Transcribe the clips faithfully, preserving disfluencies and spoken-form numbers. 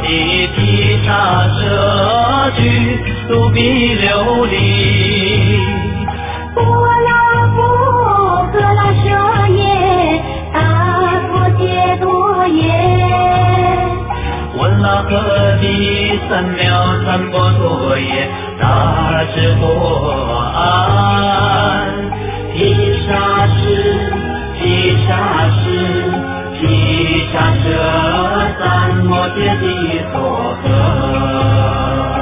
的披萨舍去，卢比琉璃。 波拉波格拉舍耶，达陀揭多耶。 文拉河的三藐三波多耶，大智多安。毗沙士，毗沙士，毗沙舍三摩揭谛所诃。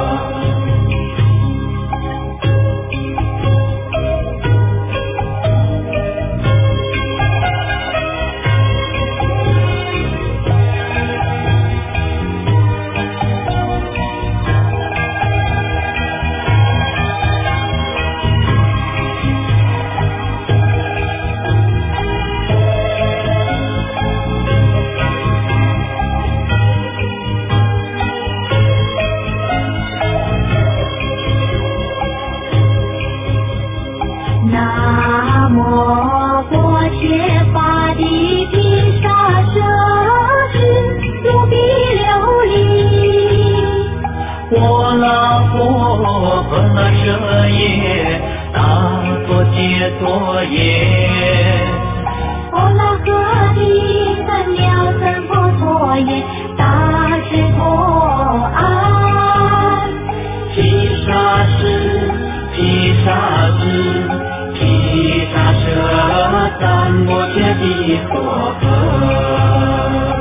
南无薄伽伐帝毗沙舍智卢比琉璃。 波拉波格拉舍耶，达陀揭多耶。 波拉格帝三藐三波多耶，大智多安。 毗沙士，毗沙士，毗沙舍三摩揭谛所诃。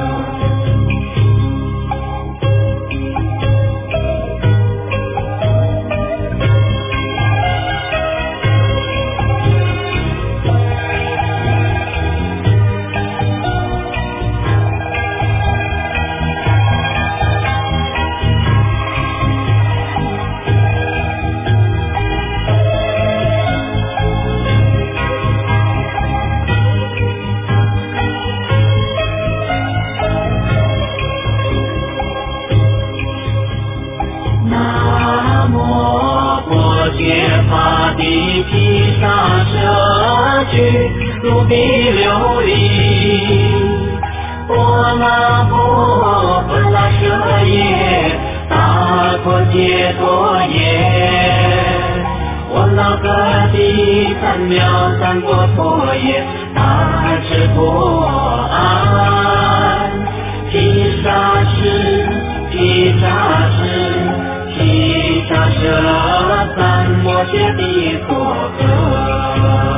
南无薄伽伐帝毗沙舍去，卢比琉璃。波拉波格拉舍耶，达陀揭多耶。我那个的三藐三波多耶，大智多安。毗沙士，毗沙士，毗沙舍三摩揭谛所诃。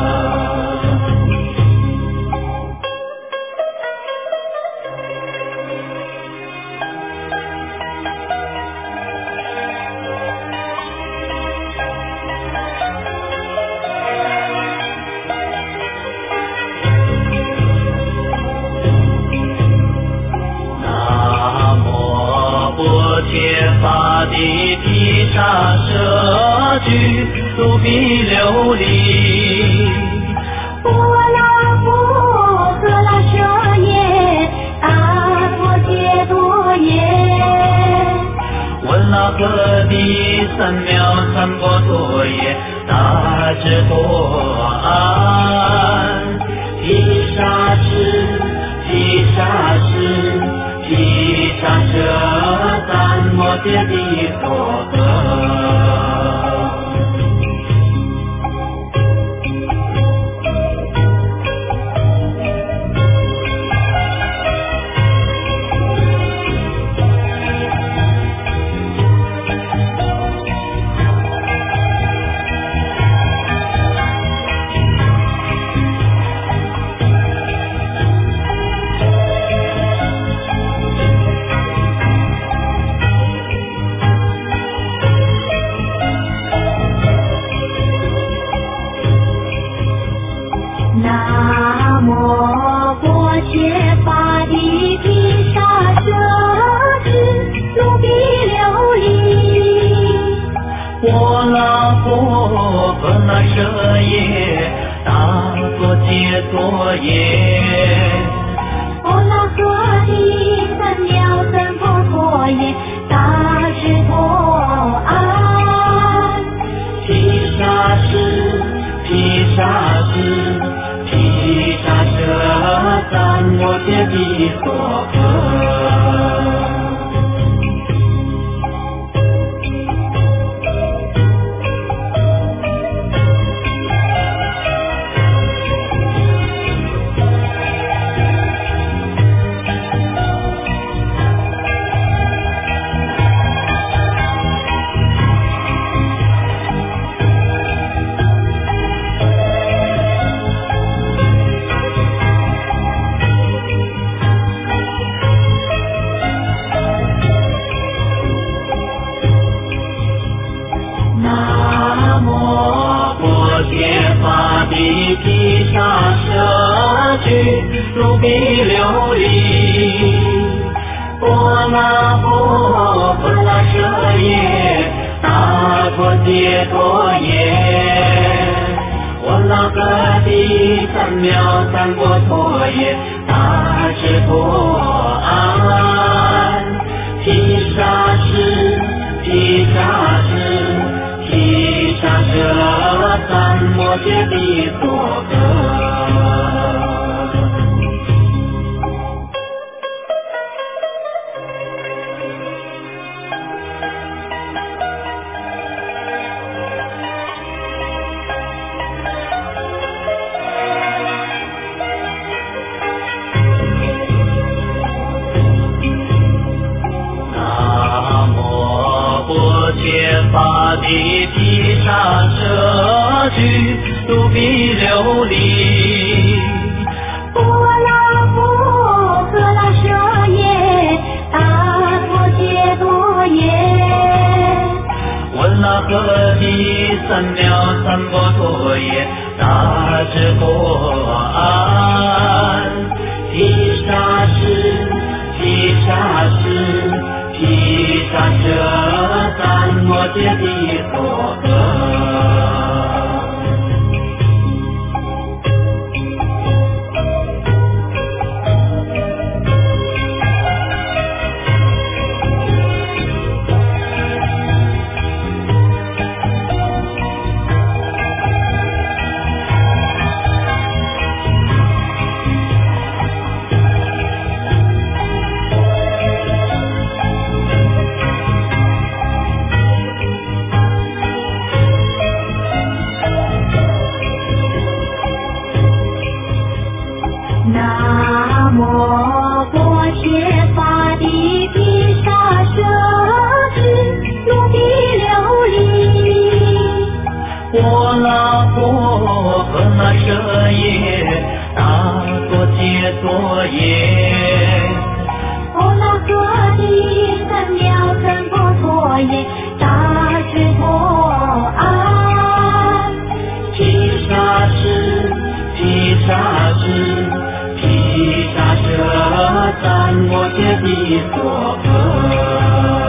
南无薄伽伐帝毗沙舍去，卢比琉璃。 波拉波格拉舍耶，达陀揭多耶。 文拉河的三藐三波多耶，大智多安。毗沙士，毗沙士，毗沙舍三摩揭谛所诃。 南无薄伽伐帝毗沙舍智卢比琉璃。 波拉波格拉舍耶，达陀揭多耶。 波拉格帝三藐三波多耶，大智多安。 毗沙士，毗沙士，毗沙舍三摩揭谛所诃。 苏比琉璃，波那波波拉舍耶，达陀揭陀耶，我那个地三藐三波陀耶，大智陀安，毗沙士毗沙士毗沙舍三摩揭谛所诃。法地毗沙舍居苏比琉璃， 波那波诃拉舍耶，达陀揭陀耶， 闻那诃地三藐三波陀耶，大智陀安，毗沙士毗沙士毗沙舍三摩揭谛所诃。 南无波切法地毗沙舍居苏比琉璃， 波那波诃那舍耶，达陀揭陀耶， 波那诃地三藐三波陀耶，大智陀安， 毗沙士毗沙士毗沙舍三摩揭谛所诃。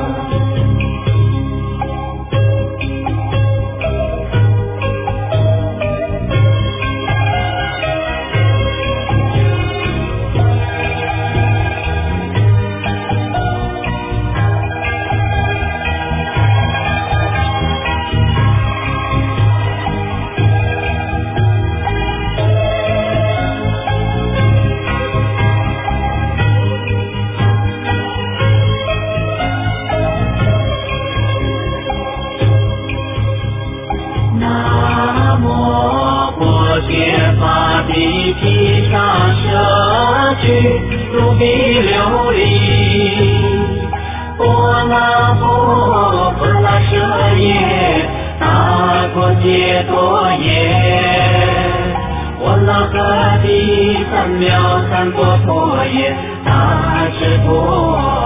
南无波切法地毗沙舍居苏比琉璃，波那波诃拉舍耶，达陀揭陀耶，我那个地三藐三波陀耶，大智陀